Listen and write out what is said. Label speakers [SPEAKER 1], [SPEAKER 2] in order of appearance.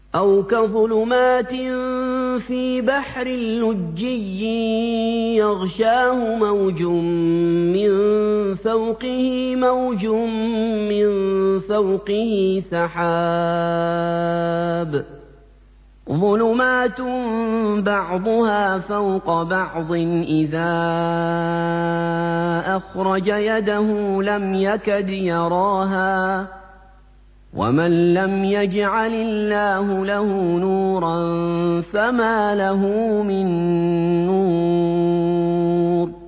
[SPEAKER 1] أَوْ كَظُلُمَاتٍ فِي بَحْرٍ لُّجِّيٍّ يَغْشَاهُ مَوْجٌ مِّن فَوْقِهِ مَوْجٌ مِّن فَوْقِهِ سَحَابٌ ۚ ظُلُمَاتٌ بَعْضُهَا فَوْقَ بَعْضٍ إِذَا أَخْرَجَ يَدَهُ لَمْ يَكَدْ يَرَاهَا ۗ وَمَن لَّمْ يَجْعَلِ اللَّهُ لَهُ نُورًا فَمَا لَهُ مِن نُّورٍ